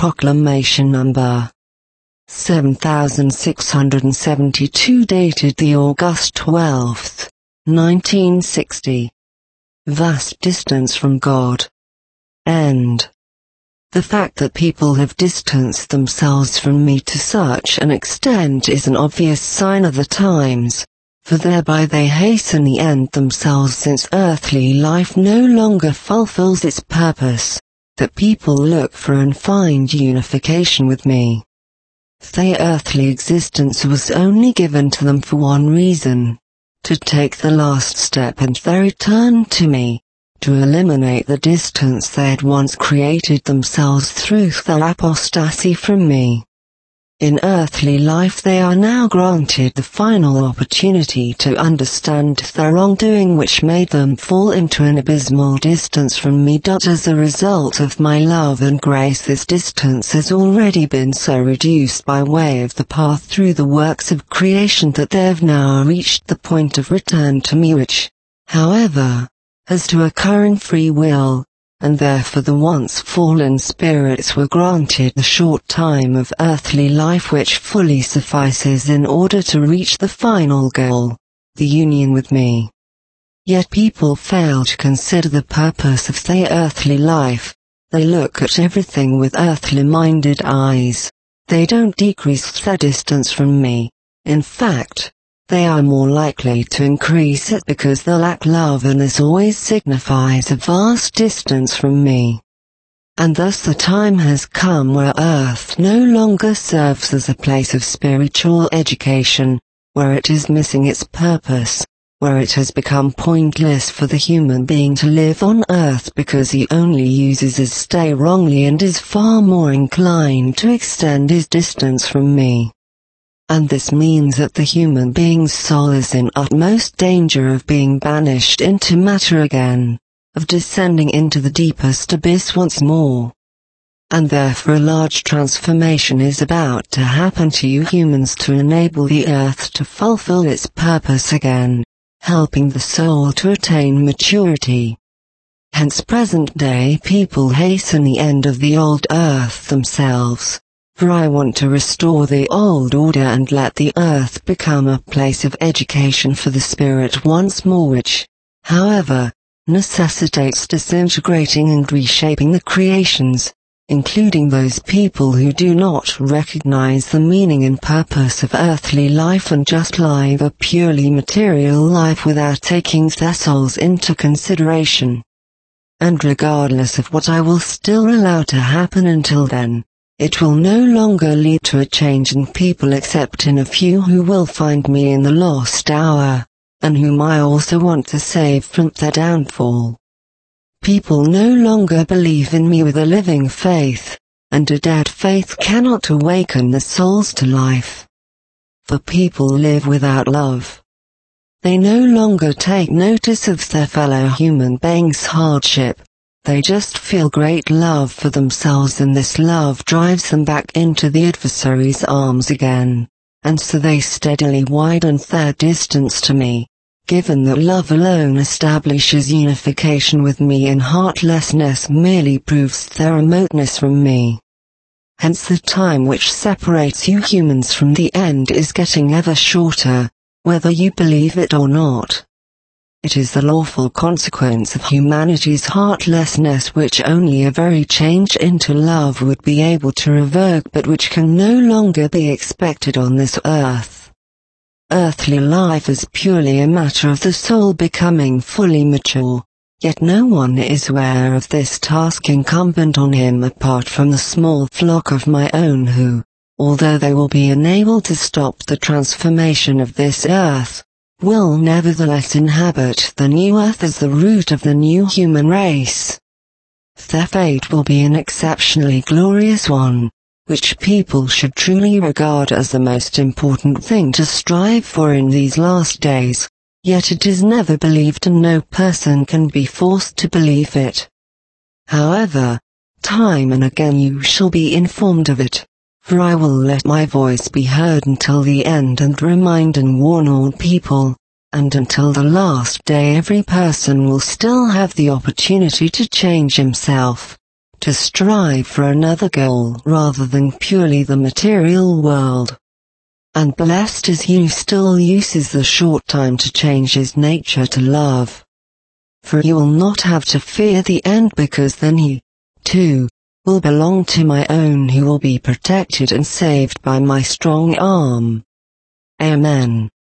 Proclamation Number 7672 dated the August 12th, 1960. Vast distance from God. End. The fact that people have distanced themselves from me to such an extent is an obvious sign of the times, for thereby they hasten the end themselves, since earthly life no longer fulfills its purpose, that people look for and find unification with me. Their earthly existence was only given to them for one reason: to take the last step and their return to me, to eliminate the distance they had once created themselves through their apostasy from me. In earthly life they are now granted the final opportunity to understand their wrongdoing, which made them fall into an abysmal distance from me. As a result of my love and grace, this distance has already been so reduced by way of the path through the works of creation that they have now reached the point of return to me, which, however, has to occur in free will, and therefore the once fallen spirits were granted the short time of earthly life which fully suffices in order to reach the final goal, the union with me. Yet people fail to consider the purpose of their earthly life. They look at everything with earthly-minded eyes. They don't decrease their distance from me. In fact, they are more likely to increase it, because they lack love, and this always signifies a vast distance from me. And thus the time has come where earth no longer serves as a place of spiritual education, where it is missing its purpose, where it has become pointless for the human being to live on earth because he only uses his stay wrongly and is far more inclined to extend his distance from me. And this means that the human being's soul is in utmost danger of being banished into matter again, of descending into the deepest abyss once more. And therefore a large transformation is about to happen to you humans to enable the earth to fulfill its purpose again, helping the soul to attain maturity. Hence present-day people hasten the end of the old earth themselves. For I want to restore the old order and let the earth become a place of education for the spirit once more, which, however, necessitates disintegrating and reshaping the creations, including those people who do not recognize the meaning and purpose of earthly life and just live a purely material life without taking their souls into consideration. And regardless of what I will still allow to happen until then, it will no longer lead to a change in people except in a few who will find me in the lost hour, and whom I also want to save from their downfall. People no longer believe in me with a living faith, and a dead faith cannot awaken the souls to life. For people live without love. They no longer take notice of their fellow human beings' hardship. They just feel great love for themselves, and this love drives them back into the adversary's arms again, and so they steadily widen their distance to me, given that love alone establishes unification with me and heartlessness merely proves their remoteness from me. Hence the time which separates you humans from the end is getting ever shorter, whether you believe it or not. It is the lawful consequence of humanity's heartlessness, which only a very change into love would be able to revoke, but which can no longer be expected on this earth. Earthly life is purely a matter of the soul becoming fully mature, yet no one is aware of this task incumbent on him apart from the small flock of my own who, although they will be enabled to stop the transformation of this earth, will nevertheless inhabit the new earth as the root of the new human race. Their fate will be an exceptionally glorious one, which people should truly regard as the most important thing to strive for in these last days, yet it is never believed and no person can be forced to believe it. However, time and again you shall be informed of it, for I will let my voice be heard until the end and remind and warn all people, and until the last day every person will still have the opportunity to change himself, to strive for another goal rather than purely the material world. And blessed is he who still uses the short time to change his nature to love. For he will not have to fear the end, because then he, too, will belong to my own, who will be protected and saved by my strong arm. Amen.